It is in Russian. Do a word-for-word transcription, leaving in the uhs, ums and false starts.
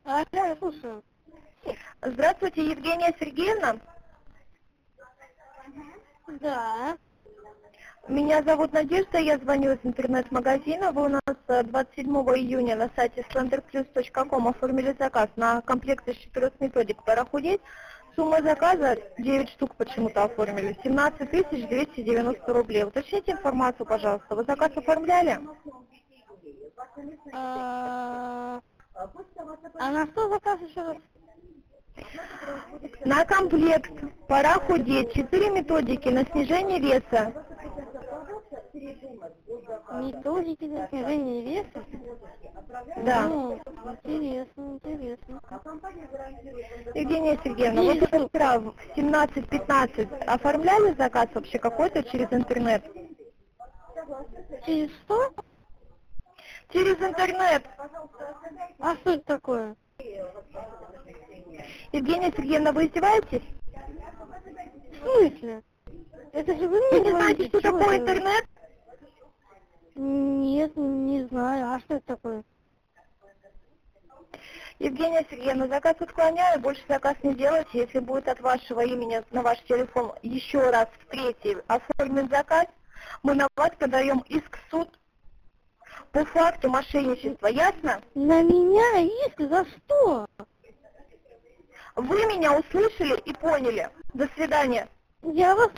А, да, я слушаю. Здравствуйте, Евгения Сергеевна. Да. Меня зовут Надежда, я звоню из интернет-магазина. Вы у нас э, двадцать седьмого июня на сайте slenderplus точка ком оформили заказ на комплект из четырех методик «Парахудеть». Сумма заказа девять штук почему-то оформили, семнадцать тысяч двести девяносто рублей. Уточните информацию, пожалуйста. Вы заказ оформляли? А, а на что заказ еще раз? На комплект «Парахудеть» четыре методики на снижение веса. Методики для снижения веса? Да. Ну, интересно, интересно. Евгения Сергеевна, вы Девять штук. вчера в семнадцать пятнадцать оформляли заказ вообще какой-то через интернет? Через что? Через интернет. А что это такое? Евгения Сергеевна, вы издеваетесь? В смысле? Это же вы Вы мне не знаете, говорите, что чего такое это? интернет? Нет, не знаю. А что это такое? Евгения Сергеевна, заказ отклоняю, больше заказ не делайте. Если будет от вашего имени на ваш телефон еще раз в третий оформлен заказ, мы на вас подаем иск в суд по факту мошенничества. Ясно? На меня иск? За что? Вы меня услышали и поняли. До свидания. Я вас